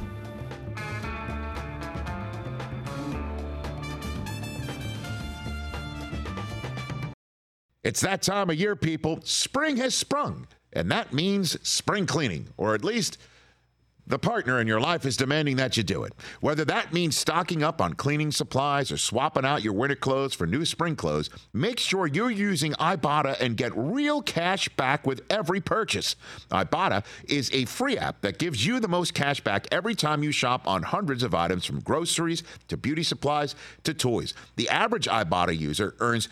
It's that time of year, people. Spring has sprung, and that means spring cleaning, or at least the partner in your life is demanding that you do it. Whether that means stocking up on cleaning supplies or swapping out your winter clothes for new spring clothes, make sure you're using Ibotta and get real cash back with every purchase. Ibotta is a free app that gives you the most cash back every time you shop on hundreds of items, from groceries to beauty supplies to toys. The average Ibotta user earns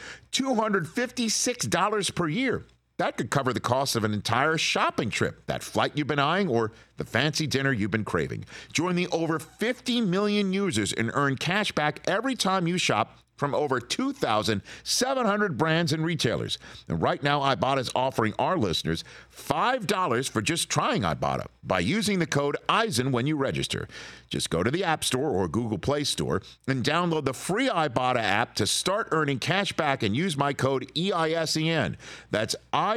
$256 per year. That could cover the cost of an entire shopping trip, that flight you've been eyeing, or the fancy dinner you've been craving. Join the over 50 million users and earn cash back every time you shop from over 2,700 brands and retailers. And right now, Ibotta is offering our listeners $5 for just trying Ibotta by using the code EISEN when you register. Just go to the App Store or Google Play Store and download the free Ibotta app to start earning cash back and use my code EISEN. That's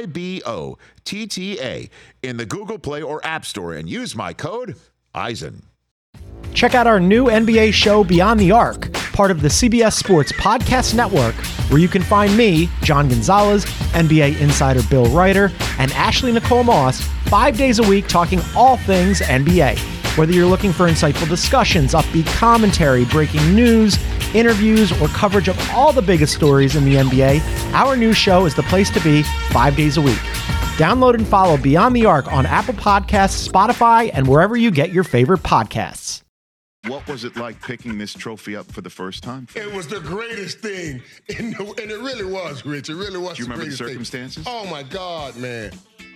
IBOTTA in the Google Play or App Store and use my code EISEN. Check out our new NBA show, Beyond the Arc, part of the CBS Sports Podcast Network, where you can find me, John Gonzalez, NBA insider Bill Ryder, and Ashley Nicole Moss 5 days a week talking all things NBA. Whether you're looking for insightful discussions, upbeat commentary, breaking news, interviews, or coverage of all the biggest stories in the NBA, our new show is the place to be 5 days a week. Download and follow Beyond the Arc on Apple Podcasts, Spotify, and wherever you get your favorite podcasts. What was it like picking this trophy up for the first time? It was the greatest thing, and it really was, Rich. It really was. Do you remember the circumstances? Oh, my God, man.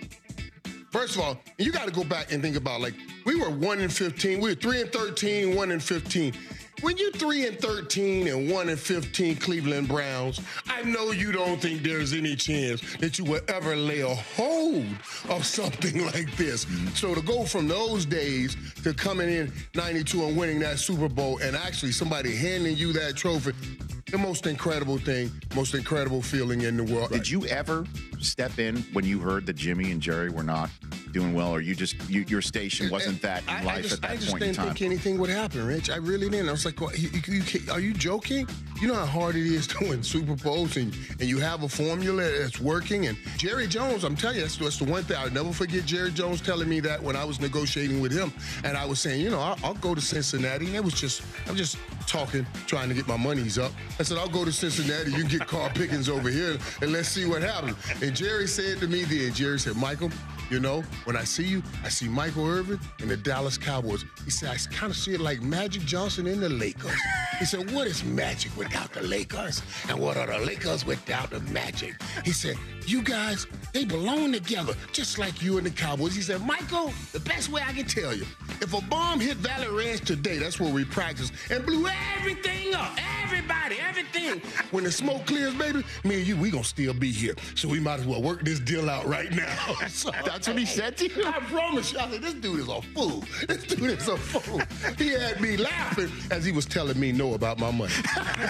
First of all, you got to go back and think about, like, we were 1-15. We were 3-13, 1-15. When you're 3-13 and 1-15 Cleveland Browns, I know you don't think there's any chance that you will ever lay a hold of something like this. So to go from those days to coming in 92 and winning that Super Bowl and actually somebody handing you that trophy, the most incredible thing, most incredible feeling in the world. Did you ever step in when you heard that Jimmy and Jerry were not doing well, or your station wasn't that in life at that point in time? I just didn't think anything would happen, Rich. I really didn't. I was like, well, are you joking? You know how hard it is to win Super Bowls, and you have a formula that's working. And Jerry Jones, I'm telling you, that's the one thing. I'll never forget Jerry Jones telling me that when I was negotiating with him, and I was saying, I'll go to Cincinnati. And I'm just talking, trying to get my monies up. I said, I'll go to Cincinnati. You can get Carl Pickens over here, and let's see what happens. And Jerry said to me then, Jerry said, Michael, when I see you, I see Michael Irvin and the Dallas Cowboys. He said, I kind of see it like Magic Johnson and the Lakers. He said, what is Magic without the Lakers? And what are the Lakers without the Magic? He said, you guys, they belong together, just like you and the Cowboys. He said, Michael, the best way I can tell you, if a bomb hit Valley Ranch today, that's where we practice, and blew everything up, everybody, everything. When the smoke clears, baby, me and you, we gonna still be here. So we might as well work this deal out right now. So, that's what he said to you? I promise you. I said, this dude is a fool. This dude is a fool. He had me laughing as he was telling me no about my money.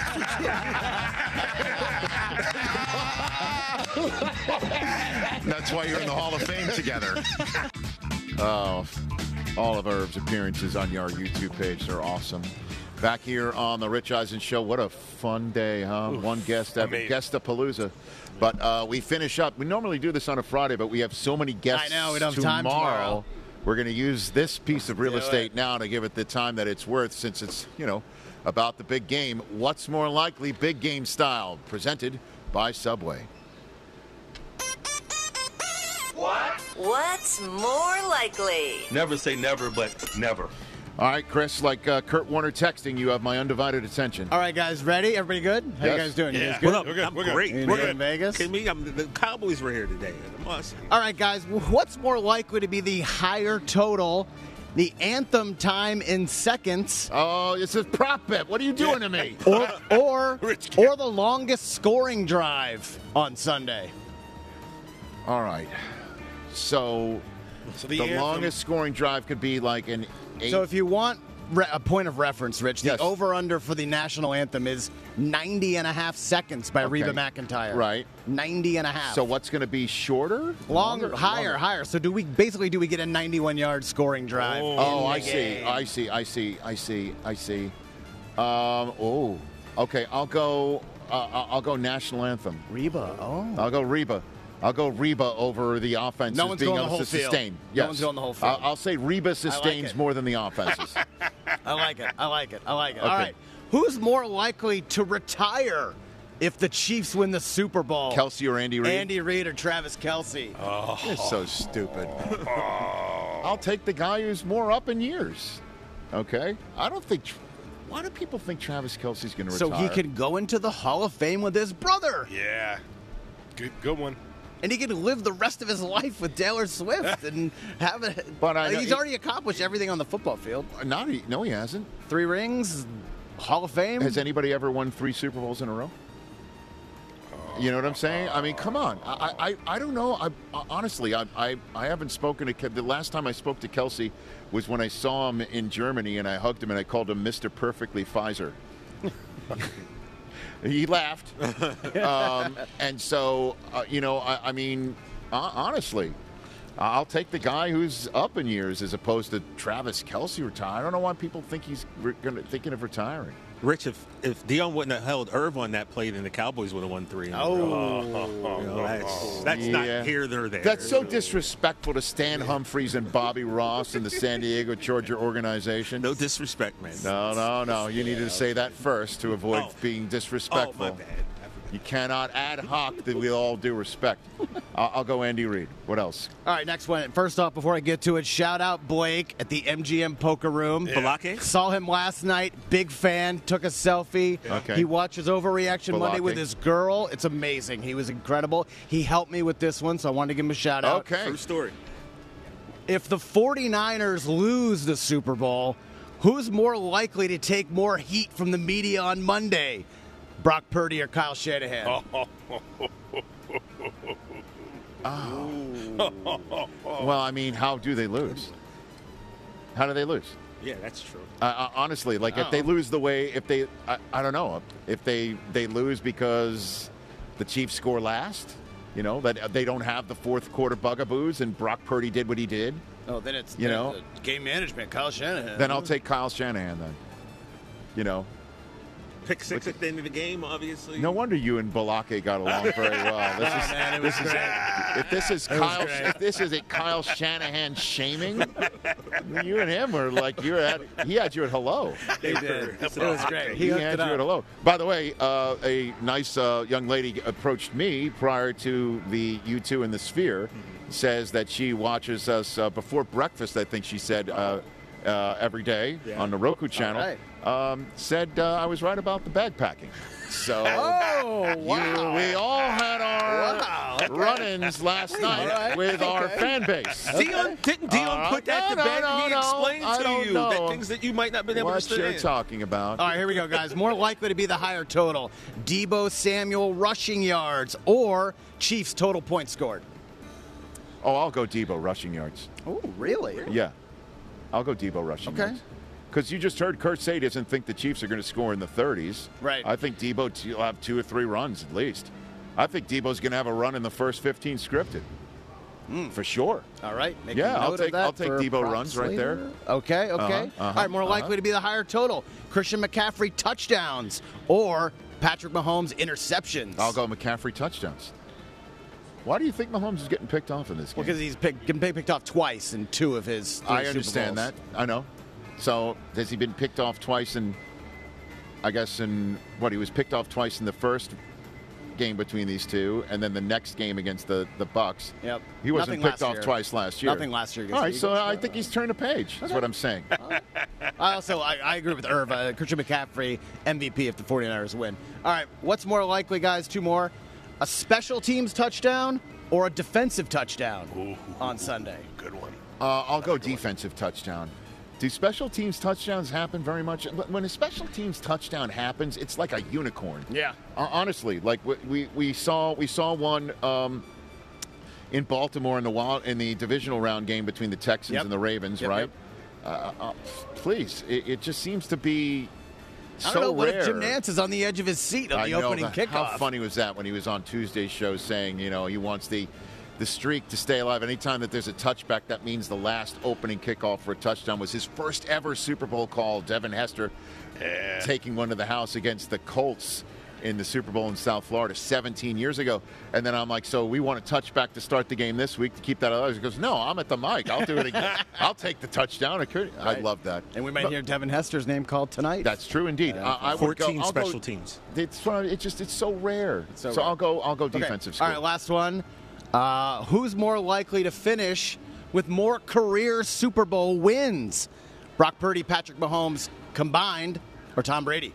That's why you're in the Hall of Fame together. Oh, all of Irv's appearances on our YouTube page are awesome. Back here on the Rich Eisen Show. What a fun day, huh? Oof, one guest, Guest-a-palooza. But we finish up. We normally do this on a Friday, but we have so many guests I know, we don't have time tomorrow. We're going to use this piece of real estate now to give it the time that it's worth, since it's, about the big game. What's more likely, big game style, presented by Subway. What's more likely? Never say never, but never. All right, Chris, like Kurt Warner texting, you have my undivided attention. All right, guys, ready? Everybody good? How you guys doing? You guys good? What up? I'm great. We're good in Vegas. The Cowboys were here today. All right, guys, what's more likely to be the higher total, the anthem time in seconds? Oh, it's a prop bet. What are you doing to me? Or the longest scoring drive on Sunday? All right. So the longest scoring drive could be like an 8. So if you want a point of reference, Rich, the over-under for the national anthem is 90.5 seconds by Reba McEntire. Right. 90.5. So what's going to be shorter? Longer. Higher. So do we get a 91-yard scoring drive? I see. Okay. I'll go national anthem. Reba. I'll go Reba. Over the offense no one's being going able the whole to sustain. Field. Yes. No one's going the whole field. I'll say Reba sustains more than the offenses. I like it. Okay. All right. Who's more likely to retire if the Chiefs win the Super Bowl? Kelce or Andy Reid? Andy Reid or Travis Kelce? Oh, you're so stupid. I'll take the guy who's more up in years. Okay? I don't think... Why do people think Travis Kelce's going to retire? So he can go into the Hall of Fame with his brother. Yeah. Good one. And he can live the rest of his life with Taylor Swift and have it. But he's already accomplished everything on the football field. No, he hasn't. 3 rings, Hall of Fame. Has anybody ever won 3 Super Bowls in a row? You know what I'm saying? I mean, come on. I don't know. Honestly, I haven't spoken to the last time I spoke to Kelce was when I saw him in Germany, and I hugged him and I called him Mr. Perfectly Pfizer. He laughed. And so, I mean, honestly, I'll take the guy who's up in years as opposed to Travis Kelce retire. I don't know why people think he's thinking of retiring. Rich, if Dion wouldn't have held Irv on that play, then the Cowboys would have won 3. That's not here nor there. That's so disrespectful to Stan Humphries and Bobby Ross and the San Diego Charger organization. No disrespect, man. No. You needed to say that first to avoid being disrespectful. Oh, my bad. You cannot ad hoc that with all due respect. I'll go Andy Reid. What else? All right, next one. First off, before I get to it, shout out Blake at the MGM Poker Room. Balake? Saw him last night. Big fan. Took a selfie. Okay. He watches Overreaction Monday with his girl. It's amazing. He was incredible. He helped me with this one, so I wanted to give him a shout out. Okay. True story. If the 49ers lose the Super Bowl, who's more likely to take more heat from the media on Monday? Brock Purdy or Kyle Shanahan? Well, I mean, how do they lose? How do they lose? Yeah, that's true. Honestly, if they lose the way, I don't know, if they lose because the Chiefs score last, that they don't have the fourth quarter bugaboos and Brock Purdy did what he did. Oh, then it's the game management, Kyle Shanahan. Then I'll take Kyle Shanahan then. Pick 6 at the end of the game, obviously. No wonder you and Balake got along very well. If this is a Kyle Shanahan shaming, you and him were like he had you at hello. He did. It was great. He had you at hello. By the way, a nice young lady approached me prior to the U2 in the Sphere. Says that she watches us before breakfast. I think she said every day on the Roku channel. Right. Said I was right about the bag packing. So we all had our run-ins last night with our fan base. Didn't Dion put that to bed? He explained to you that things that you might not have been able to understand. What you're talking about. All right, here we go, guys. More likely to be the higher total. Deebo Samuel rushing yards or Chiefs total points scored. Oh, I'll go Deebo rushing yards. Oh, really? Yeah. I'll go Deebo rushing yards. Because you just heard Kurt say he doesn't think the Chiefs are going to score in the 30s. Right. I think Deebo will have 2 or 3 runs at least. I think Deebo's going to have a run in the first 15 scripted. For sure. All right. I'll take Deebo runs right there. Okay. All right, more likely to be the higher total. Christian McCaffrey touchdowns or Patrick Mahomes interceptions. I'll go McCaffrey touchdowns. Why do you think Mahomes is getting picked off in this game? Well, because he's getting picked off twice in 2 of his 3 I understand Super Bowls. that. I know. So has he been picked off twice he was picked off twice in the first game between these two, and then the next game against the Bucs. Yep. He wasn't picked off twice last year. Nothing last year. All right, so I think he's turned a page. That's what I'm saying. I agree with Irv. Christian McCaffrey, MVP if the 49ers win. All right, what's more likely, guys? 2 more. A special teams touchdown or a defensive touchdown on Sunday? Good one. I'll go defensive touchdown. Do special teams touchdowns happen very much? When a special teams touchdown happens, it's like a unicorn. Yeah. Honestly, like we saw one in Baltimore in the divisional round game between the Texans and the Ravens, right? Yep. Please, it just seems to be so I don't know what rare. if Jim Nantz is on the edge of his seat on the opening kickoff. How funny was that when he was on Tuesday's show saying, he wants the streak to stay alive. Anytime that there's a touchback, that means the last opening kickoff for a touchdown was his first ever Super Bowl call. Devin Hester taking one to the house against the Colts in the Super Bowl in South Florida 17 years ago. And then I'm like, so we want a touchback to start the game this week to keep that alive? He goes, no, I'm at the mic. I'll do it again. I'll take the touchdown. I love that. And we might hear Devin Hester's name called tonight. That's true indeed. I would 14 special teams. It's so rare. So rare. I'll go defensive score. All right, last one. Who's more likely to finish with more career Super Bowl wins? Brock Purdy, Patrick Mahomes combined, or Tom Brady?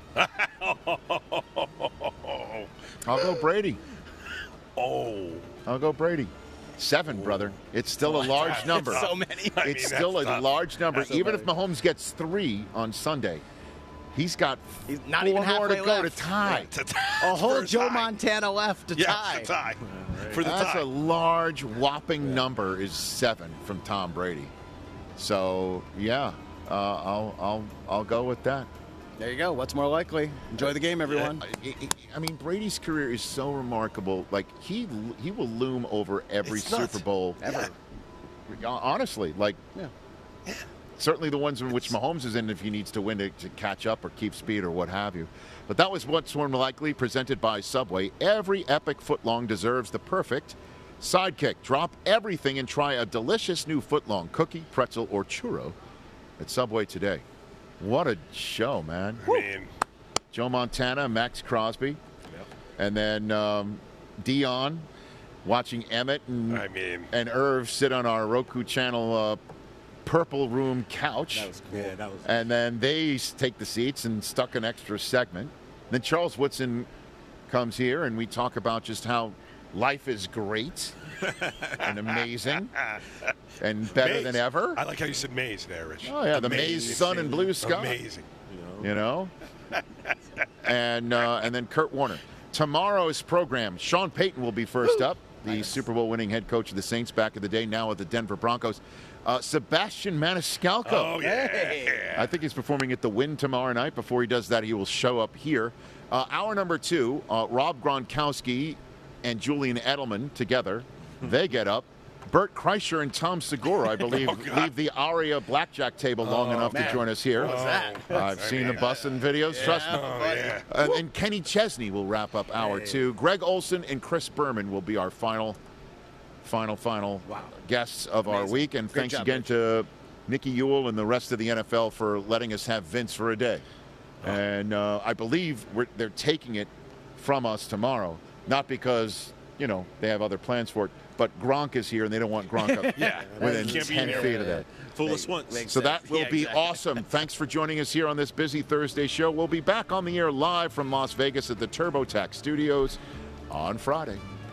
I'll go Brady. I'll go Brady. 7, brother. It's still a large number. It's so many. It's still a large number. Even if Mahomes gets 3 on Sunday, he's got not 4 even more halfway to go left. to tie. A whole Joe Montana left to tie. To tie. That's a large, whopping number. Is 7 from Tom Brady. So yeah, I'll go with that. There you go. What's more likely? Enjoy the game, everyone. I mean, Brady's career is so remarkable. Like he will loom over every Super Bowl ever. Yeah. Honestly, certainly the ones in which Mahomes is in, if he needs to win to catch up or keep speed or what have you. But that was What's More Likely, presented by Subway. Every epic footlong deserves the perfect sidekick. Drop everything and try a delicious new footlong cookie, pretzel, or churro at Subway today. What a show, man. Joe Montana, Max Crosby, and then Dion watching Emmett and Irv sit on our Roku channel purple room couch. That was and then they take the seats and stuck an extra segment. Then Charles Woodson comes here and we talk about just how life is great and amazing and better than ever. I like how you said maze there, Rich. Oh, yeah, the maze, sun, and blue sky. Amazing. And then Kurt Warner. Tomorrow's program, Sean Payton will be first up. The Super Bowl winning head coach of the Saints back in the day, now with the Denver Broncos. Sebastian Maniscalco. Oh, yeah. I think he's performing at the Wynn tomorrow night. Before he does that, he will show up here. Hour number 2, Rob Gronkowski and Julian Edelman together. They get up. Bert Kreischer and Tom Segura, I believe, leave the Aria blackjack table long enough to join us here. What was that? I've seen the busting videos, trust me. And Kenny Chesney will wrap up hour 2. Greg Olson and Chris Berman will be our final guests of our week. And thanks again to Nicky Ewell and the rest of the NFL for letting us have Vince for a day. And I believe they're taking it from us tomorrow, not because they have other plans for it, but Gronk is here and they don't want Gronk up within 10 feet of that. Fool us once. So that will be awesome. Thanks for joining us here on this busy Thursday show. We'll be back on the air live from Las Vegas at the TurboTax Studios on Friday.